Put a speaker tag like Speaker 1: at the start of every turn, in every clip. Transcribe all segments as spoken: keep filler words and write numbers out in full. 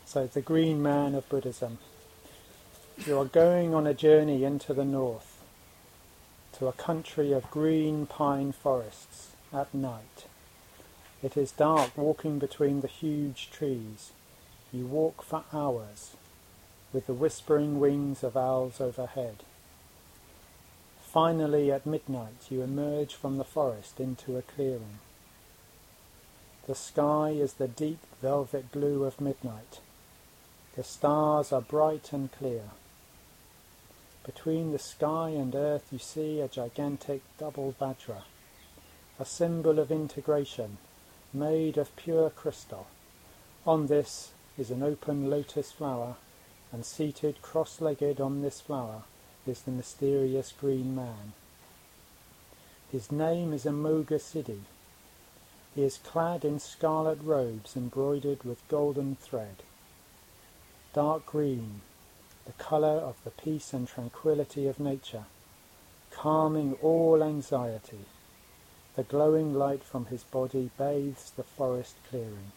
Speaker 1: So the green man of Buddhism. You are going on a journey into the north, to a country of green pine forests at night. It is dark walking between the huge trees. You walk for hours, with the whispering wings of owls overhead. Finally, at midnight, you emerge from the forest into a clearing. The sky is the deep velvet blue of midnight. The stars are bright and clear. Between the sky and earth you see a gigantic double vajra, a symbol of integration, made of pure crystal. On this is an open lotus flower, and seated cross-legged on this flower is the mysterious green man. His name is Amoga Siddhi. He is clad in scarlet robes embroidered with golden thread. Dark green, the colour of the peace and tranquility of nature, calming all anxiety. The glowing light from his body bathes the forest clearing.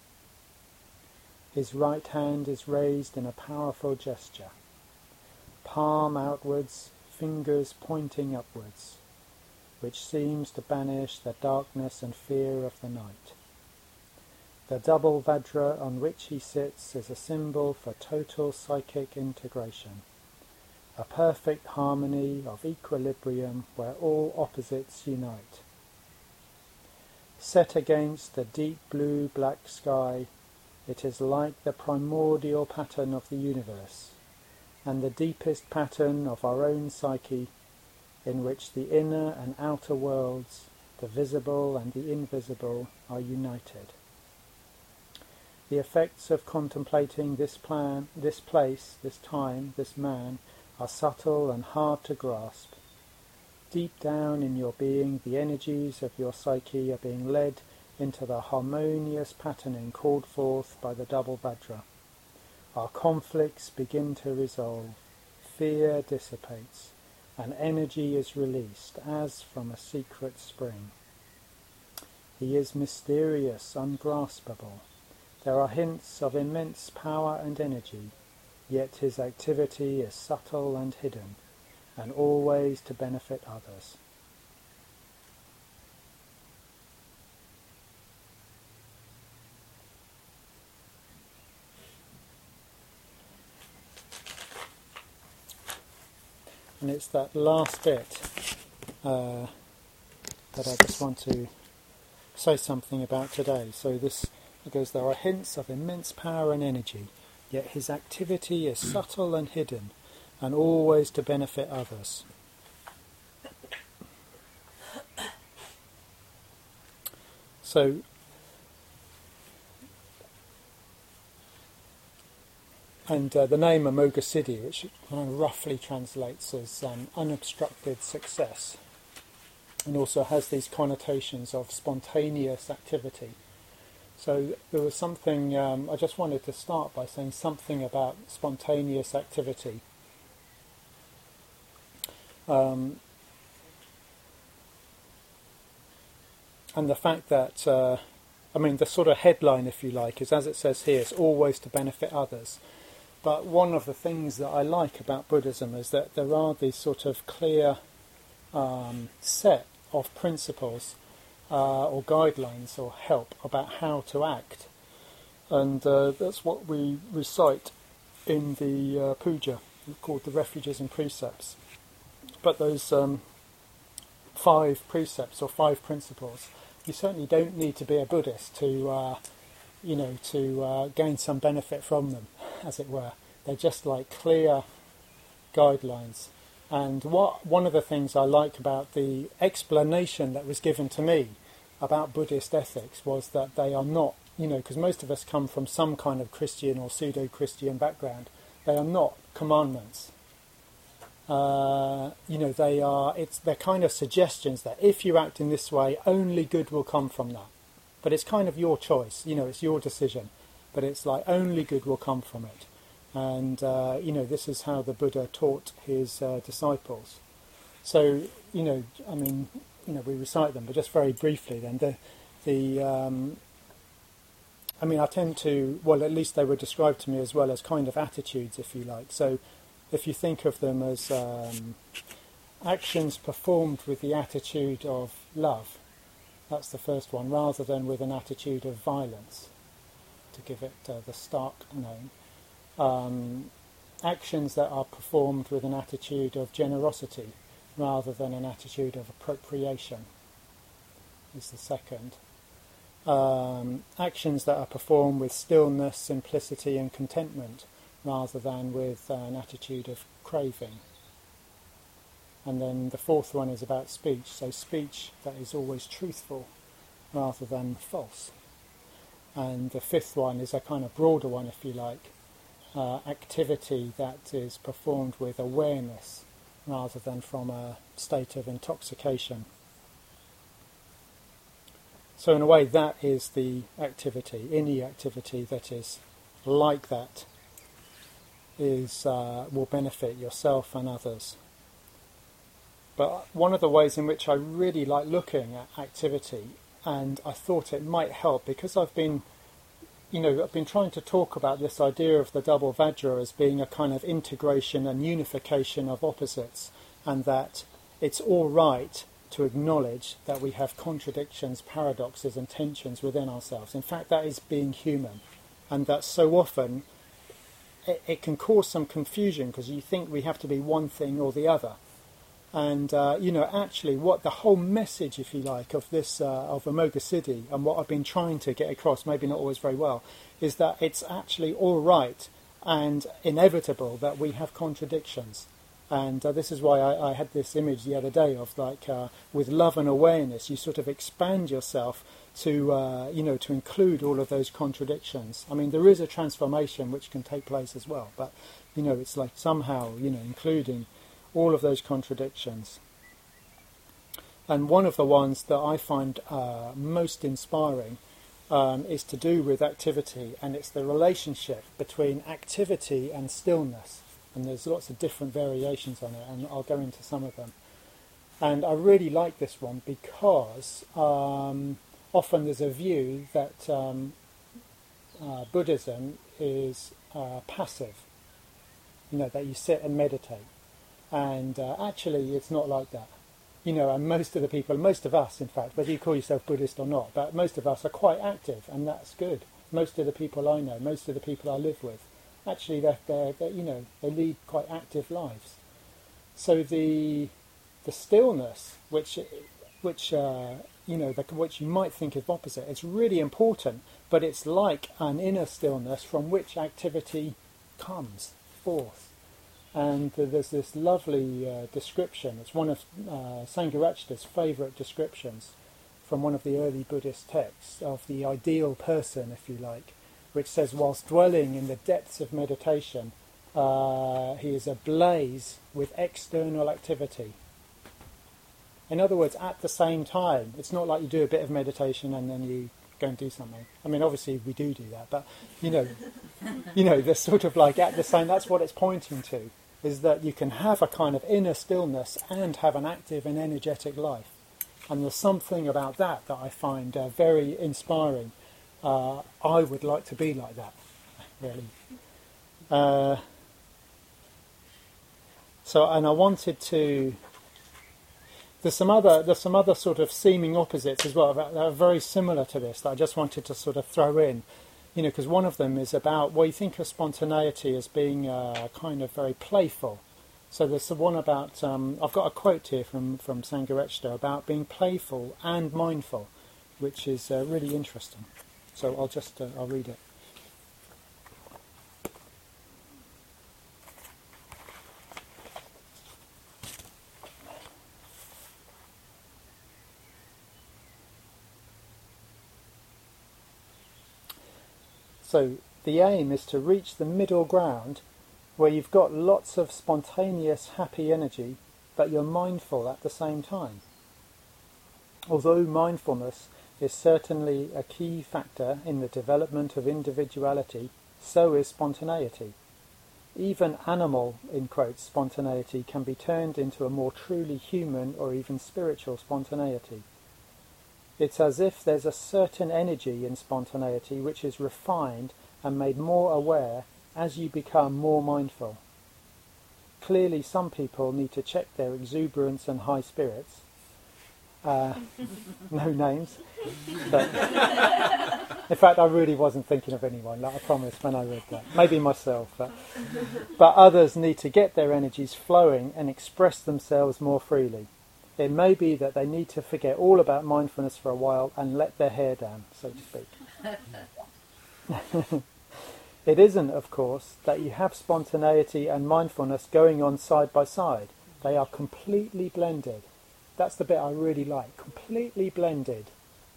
Speaker 1: His right hand is raised in a powerful gesture, palm outwards, fingers pointing upwards, which seems to banish the darkness and fear of the night. The double vajra on which he sits is a symbol for total psychic integration, a perfect harmony of equilibrium where all opposites unite. Set against the deep blue-black sky, it is like the primordial pattern of the universe, and the deepest pattern of our own psyche, in which the inner and outer worlds, the visible and the invisible, are united. The effects of contemplating this plan, this place, this time, this man, are subtle and hard to grasp. Deep down in your being, the energies of your psyche are being led into the harmonious patterning called forth by the double vajra. Our conflicts begin to resolve, fear dissipates, and energy is released as from a secret spring. He is mysterious, ungraspable. There are hints of immense power and energy, yet his activity is subtle and hidden, and always to benefit others. And it's that last bit uh, that I just want to say something about today. So this goes, there are hints of immense power and energy, yet his activity is subtle and hidden, and always to benefit others. So, and uh, the name Amoga Siddhi, which kind of roughly translates as um, unobstructed success, and also has these connotations of spontaneous activity. So there was something, um, I just wanted to start by saying something about spontaneous activity. Um, and the fact that, uh, I mean, the sort of headline, if you like, is, as it says here, it's always to benefit others. But one of the things that I like about Buddhism is that there are these sort of clear um, set of principles uh, or guidelines or help about how to act. And uh, that's what we recite in the uh, puja, called the Refuges and Precepts. But those um, five precepts or five principles, you certainly don't need to be a Buddhist to, uh, you know, to uh, gain some benefit from them, as it were. They're just like clear guidelines. And what one of the things I like about the explanation that was given to me about Buddhist ethics was that they are not, you know, because most of us come from some kind of Christian or pseudo-Christian background, they are not commandments. Uh, you know, they are, it's, they're kind of suggestions that if you act in this way, only good will come from that. But it's kind of your choice, you know, it's your decision. But it's like only good will come from it. And, uh, you know, this is how the Buddha taught his uh, disciples. So, you know, I mean, you know, we recite them, but just very briefly then, the, the, um, I mean, I tend to, well, at least they were described to me as well as kind of attitudes, if you like. So if you think of them as um, actions performed with the attitude of love, that's the first one, rather than with an attitude of violence, to give it uh, the stark name. Um, actions that are performed with an attitude of generosity, rather than an attitude of appropriation, is the second. Um, actions that are performed with stillness, simplicity and contentment, rather than with uh, an attitude of craving. And then the fourth one is about speech, so speech that is always truthful rather than false. And the fifth one is a kind of broader one, if you like, uh, activity that is performed with awareness rather than from a state of intoxication. So in a way, that is the activity. Any activity that is like that is uh, will benefit yourself and others. But one of the ways in which I really like looking at activity, and I thought it might help, because I've been, you know, I've been trying to talk about this idea of the double Vajra as being a kind of integration and unification of opposites, and that it's all right to acknowledge that we have contradictions, paradoxes and tensions within ourselves. In fact, that is being human, and that so often it, it can cause some confusion because you think we have to be one thing or the other. And, uh, you know, actually what the whole message, if you like, of this, uh, of Amoghasiddhi, and what I've been trying to get across, maybe not always very well, is that it's actually all right and inevitable that we have contradictions. And uh, this is why I, I had this image the other day of, like, uh, with love and awareness, you sort of expand yourself to, uh, you know, to include all of those contradictions. I mean, there is a transformation which can take place as well, but, you know, it's like somehow, you know, including all of those contradictions. And one of the ones that I find uh, most inspiring um, is to do with activity, and it's the relationship between activity and stillness. And there's lots of different variations on it, and I'll go into some of them. And I really like this one because um, often there's a view that um, uh, Buddhism is uh, passive, you know, that you sit and meditate. And uh, actually it's not like that, you know, and most of the people, most of us in fact, whether you call yourself Buddhist or not, but most of us are quite active, and that's good. Most of the people I know, most of the people I live with, actually they're, they're, they're you know, they lead quite active lives. So the the stillness, which which uh, you know, the, which you might think is opposite, it's really important, but it's like an inner stillness from which activity comes forth. And there's this lovely uh, description. It's one of uh, Sangharakshita's favourite descriptions from one of the early Buddhist texts of the ideal person, if you like, which says, whilst dwelling in the depths of meditation, uh, he is ablaze with external activity. In other words, at the same time, it's not like you do a bit of meditation and then you go and do something. I mean, obviously we do do that, but, you know, you know, they're sort of like at the same, that's what it's pointing to, is that you can have a kind of inner stillness and have an active and energetic life. And there's something about that that I find uh, very inspiring. Uh, I would like to be like that, really. Uh, so, and I wanted to... There's some other there's some other sort of seeming opposites as well that are very similar to this that I just wanted to sort of throw in. You know, because one of them is about, well, you think of spontaneity as being uh, kind of very playful. So there's the one about, um, I've got a quote here from, from Sangharakshita about being playful and mindful, which is uh, really interesting. So I'll just, uh, I'll read it. So the aim is to reach the middle ground where you've got lots of spontaneous, happy energy, but you're mindful at the same time. Although mindfulness is certainly a key factor in the development of individuality, so is spontaneity. Even animal, in quotes, spontaneity can be turned into a more truly human or even spiritual spontaneity. It's as if there's a certain energy in spontaneity which is refined and made more aware as you become more mindful. Clearly, some people need to check their exuberance and high spirits. Uh, no names. But in fact, I really wasn't thinking of anyone, like I promised when I read that. Maybe myself. But, but others need to get their energies flowing and express themselves more freely. It may be that they need to forget all about mindfulness for a while and let their hair down, so to speak. It isn't, of course, that you have spontaneity and mindfulness going on side by side. They are completely blended. That's the bit I really like, completely blended.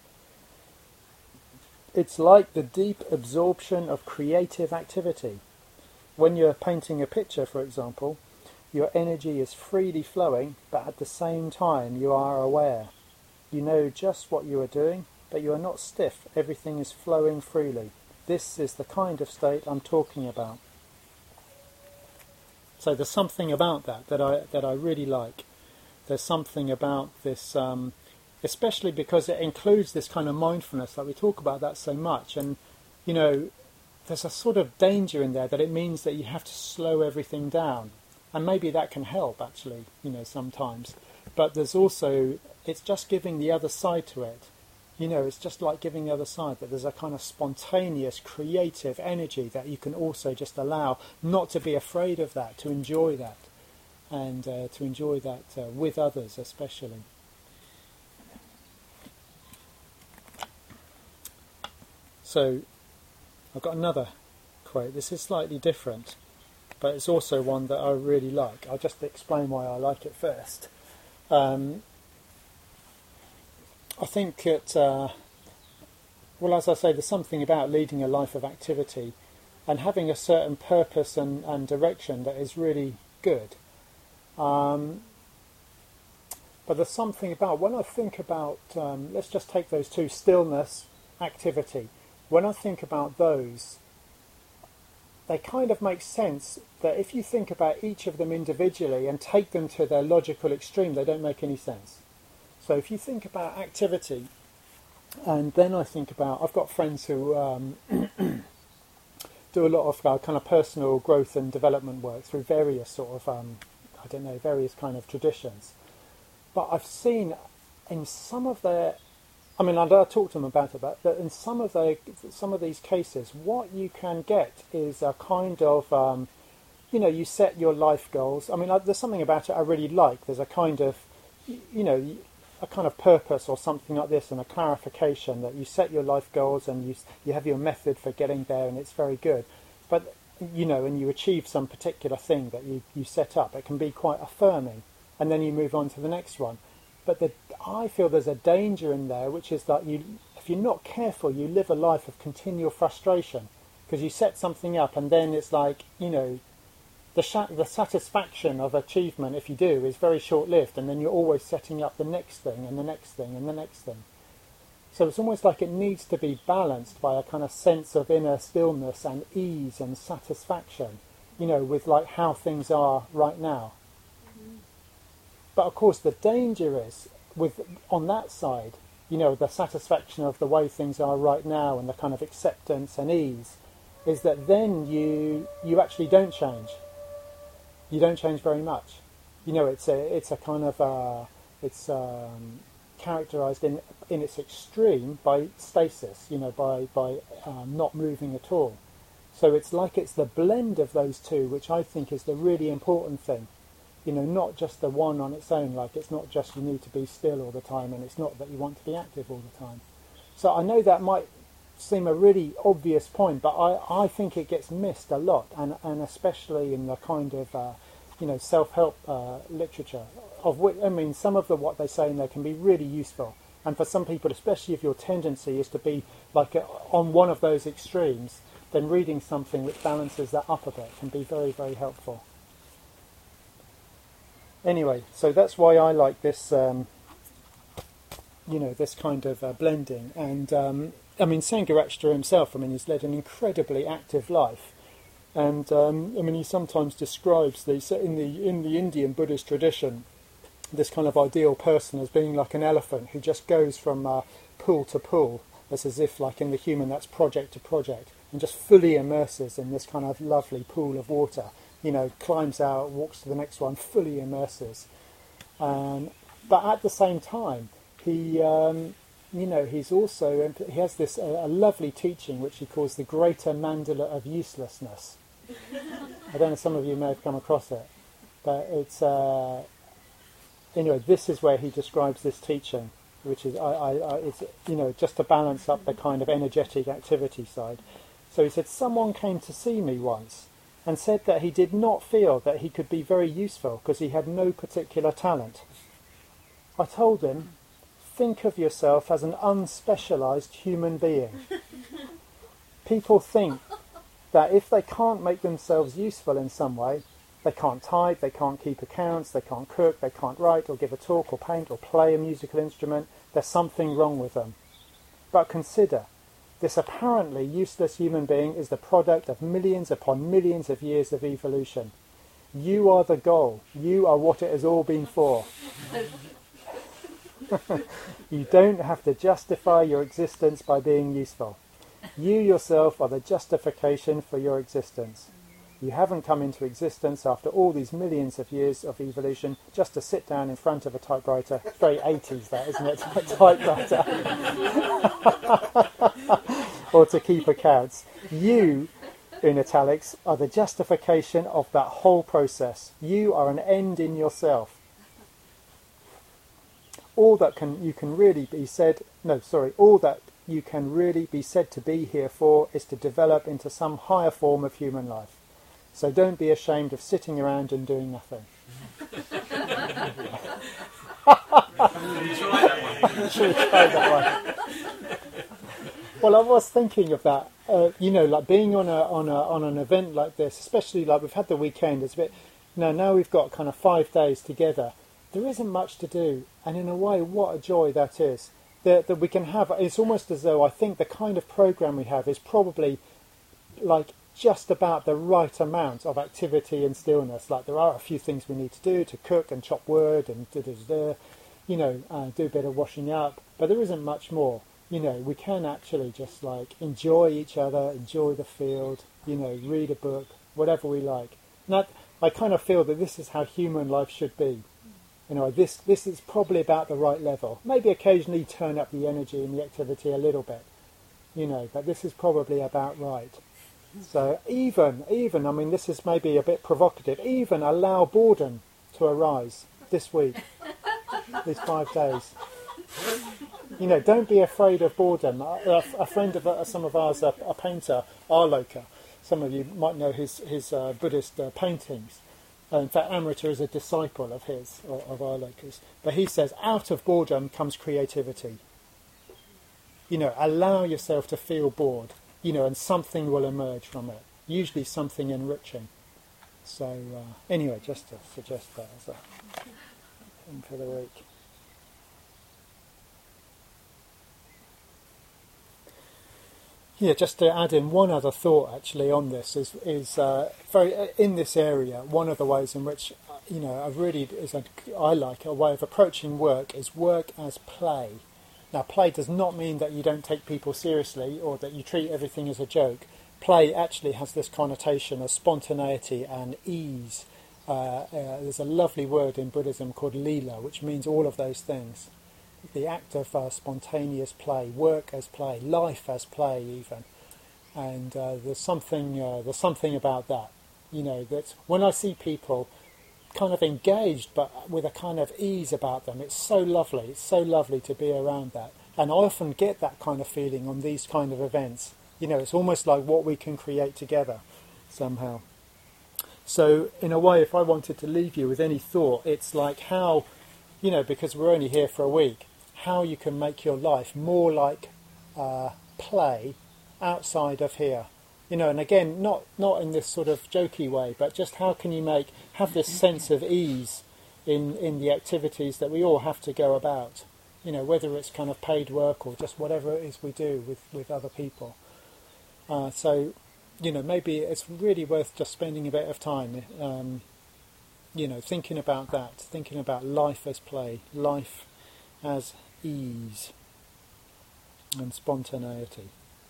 Speaker 1: It's like the deep absorption of creative activity. When you're painting a picture, for example, your energy is freely flowing, but at the same time you are aware. You know just what you are doing, but you are not stiff. Everything is flowing freely. This is the kind of state I'm talking about. So there's something about that that I that I really like. There's something about this, um, especially because it includes this kind of mindfulness, like we talk about that so much. And, you know, there's a sort of danger in there that it means that you have to slow everything down. And maybe that can help, actually, you know, sometimes. But there's also, it's just giving the other side to it. You know, it's just like giving the other side, that there's a kind of spontaneous, creative energy that you can also just allow, not to be afraid of that, to enjoy that. And uh, to enjoy that uh, with others especially. So I've got another quote. This is slightly different, but it's also one that I really like. I'll just explain why I like it first. Um, I think it, uh, well, as I say, there's something about leading a life of activity and having a certain purpose and, and direction that is really good. Um, but there's something about, when I think about, um, let's just take those two, stillness, activity. When I think about those, they kind of make sense that if you think about each of them individually and take them to their logical extreme, they don't make any sense. So if you think about activity, and then I think about, I've got friends who um, do a lot of uh, kind of personal growth and development work through various sort of um, I don't know, various kind of traditions. But I've seen in some of their, I mean, I talked to them about it, but in some of the, some of these cases, what you can get is a kind of, um, you know, you set your life goals. I mean, I, there's something about it I really like. There's a kind of, you know, a kind of purpose or something like this, and a clarification that you set your life goals and you you have your method for getting there, and it's very good. But you know, and you achieve some particular thing that you, you set up, it can be quite affirming, and then you move on to the next one. But the, I feel there's a danger in there, which is that you, if you're not careful, you live a life of continual frustration, because you set something up and then it's like, you know, the, sh- the satisfaction of achievement, if you do, is very short-lived, and then you're always setting up the next thing and the next thing and the next thing. So it's almost like it needs to be balanced by a kind of sense of inner stillness and ease and satisfaction, you know, with like how things are right now. Mm-hmm. But of course the danger is, with on that side, you know, the satisfaction of the way things are right now and the kind of acceptance and ease, is that then you you actually don't change. You don't change very much. You know, it's a it's a kind of uh, it's um, characterized in in its extreme by stasis, you know, by by um, not moving at all. So it's like it's the blend of those two, which I think is the really important thing. You know, not just the one on its own, like it's not just you need to be still all the time, and it's not that you want to be active all the time. So I know that might seem a really obvious point, but I, I think it gets missed a lot, and, and especially in the kind of, uh, you know, self-help uh, literature, of which, I mean, some of the what they say in there can be really useful. And for some people, especially if your tendency is to be like a, on one of those extremes, then reading something which balances that up a bit can be very, very helpful. Anyway, so that's why I like this, um, you know, this kind of uh, blending. And, um, I mean, Sangharakshita himself, I mean, he's led an incredibly active life. And, um, I mean, he sometimes describes these, in the in the Indian Buddhist tradition, this kind of ideal person as being like an elephant who just goes from uh, pool to pool. It's as if, like in the human, that's project to project, and just fully immerses in this kind of lovely pool of water. You know, climbs out, walks to the next one, fully immerses. Um, but at the same time, he, um, you know, he's also, he has this uh, a lovely teaching which he calls the greater mandala of uselessness. I don't know, some of you may have come across it, but it's, uh, anyway, this is where he describes this teaching, which is, I, I, I, it's, you know, just to balance up the kind of energetic activity side. So he said, someone came to see me once and said that he did not feel that he could be very useful because he had no particular talent. I told him, think of yourself as an unspecialised human being. People think that if they can't make themselves useful in some way, they can't type, they can't keep accounts, they can't cook, they can't write or give a talk or paint or play a musical instrument, there's something wrong with them. But consider, this apparently useless human being is the product of millions upon millions of years of evolution. You are the goal. You are what it has all been for. You don't have to justify your existence by being useful. You yourself are the justification for your existence. You haven't come into existence after all these millions of years of evolution just to sit down in front of a typewriter. It's very eighties that, isn't it? Typewriter. Or to keep accounts. You, in italics, are the justification of that whole process. You are an end in yourself. All that can you can really be said, no, sorry, all that you can really be said to be here for is to develop into some higher form of human life. So don't be ashamed of sitting around and doing nothing. Should we try that one? Well, I was thinking of that. Uh, you know, like being on a on a on an event like this, especially like we've had the weekend. It's a bit now. Now we've got kind of five days together. There isn't much to do, and in a way, what a joy that is. That that we can have. It's almost as though I think the kind of program we have is probably like just about the right amount of activity and stillness. Like there are a few things we need to do to cook and chop wood and da da da, you know, uh, do a bit of washing up, but there isn't much more. You know, we can actually just like enjoy each other, enjoy the field, you know, read a book, whatever we like. And that, I kind of feel that this is how human life should be. You know, this this is probably about the right level. Maybe occasionally turn up the energy and the activity a little bit, you know, but this is probably about right. So even, even, I mean, this is maybe a bit provocative, even allow boredom to arise this week, these five days. You know, don't be afraid of boredom. A, a friend of uh, some of ours, a, a painter, Arloka, some of you might know his, his uh, Buddhist uh, paintings. Uh, in fact, Amrita is a disciple of his, or, of Arloka's. But he says, out of boredom comes creativity. You know, allow yourself to feel bored, you know, and something will emerge from it. Usually something enriching. So, uh, anyway, just to suggest that as a thing for the week. Yeah, just to add in one other thought actually on this is is uh, very uh, in this area. One of the ways in which uh, you know I really is a, I like a way of approaching work is work as play. Now, play does not mean that you don't take people seriously or that you treat everything as a joke. Play actually has this connotation of spontaneity and ease. Uh, uh, there's a lovely word in Buddhism called lila, which means all of those things. The act of uh, spontaneous play, work as play, life as play, even, and uh, there's something uh, there's something about that, you know, that when I see people kind of engaged but with a kind of ease about them, it's so lovely. It's so lovely to be around that, and I often get that kind of feeling on these kind of events. You know, it's almost like what we can create together somehow. So, in a way, if I wanted to leave you with any thought, it's like how, you know, because we're only here for a week, how you can make your life more like uh, play outside of here. You know, and again, not not in this sort of jokey way, but just how can you make have this sense of ease in, in the activities that we all have to go about. You know, whether it's kind of paid work or just whatever it is we do with, with other people. Uh, so, you know, maybe it's really worth just spending a bit of time um, you know, thinking about that, thinking about life as play, life as ease and spontaneity.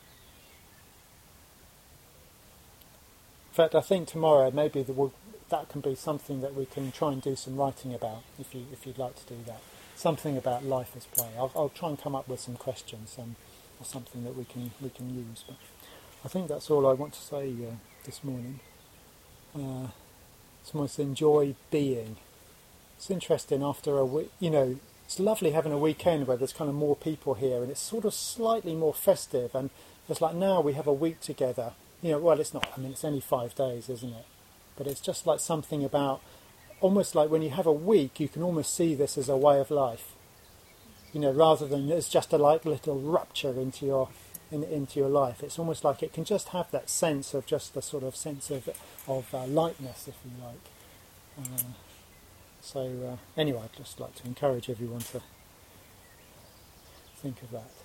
Speaker 1: In fact, I think tomorrow maybe the, that can be something that we can try and do some writing about, if you if you'd like to do that. Something about life as play. I'll, I'll try and come up with some questions um, or something that we can we can use. But I think that's all I want to say uh, this morning. Uh, Sometimes enjoy being. It's interesting after a week, you know, it's lovely having a weekend where there's kind of more people here and it's sort of slightly more festive, and it's like now we have a week together. You know, well, it's not, I mean, it's only five days, isn't it? But it's just like something about, almost like when you have a week, you can almost see this as a way of life. You know, rather than it's just a like little rupture into your in, into your life. It's almost like it can just have that sense of just the sort of sense of of uh, lightness, if you like. Uh, so uh, anyway, I'd just like to encourage everyone to think of that.